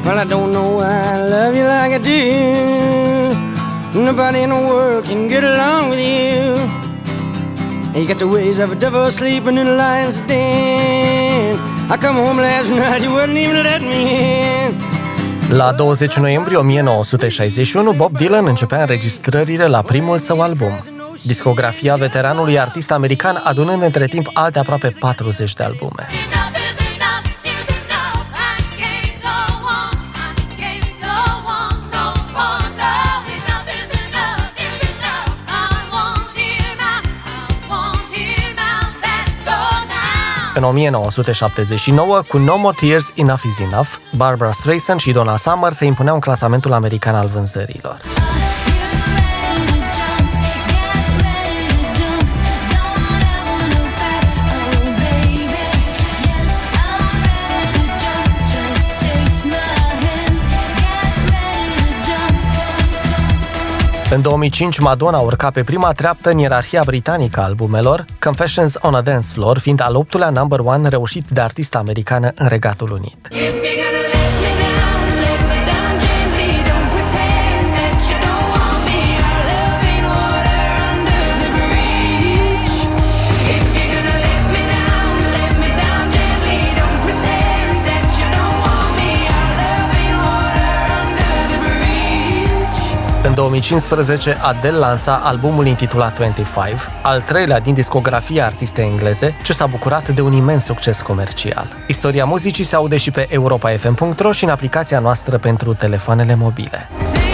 Well, I don't know why I love you like I do. Nobody in the world can get along with you. You got the ways of a devil sleeping in the lion's den. I come home last night, you wouldn't even let me in. La 20 noiembrie 1961, Bob Dylan începea înregistrările la primul său album. Discografia veteranului artist american adunând între timp alte aproape 40 de albume. În 1979, cu No More Tears, Enough is Enough, Barbra Streisand și Donna Summer se impuneau în clasamentul american al vânzărilor. În 2005, Madonna urca pe prima treaptă în ierarhia britanică a albumelor, Confessions on a Dance Floor fiind al 8-lea number one reușit de artistă americană în Regatul Unit. În 2015, Adele lansa albumul intitulat 25, al treilea din discografia artistei engleze, ce s-a bucurat de un imens succes comercial. Istoria muzicii se aude și pe europafm.ro și în aplicația noastră pentru telefoanele mobile.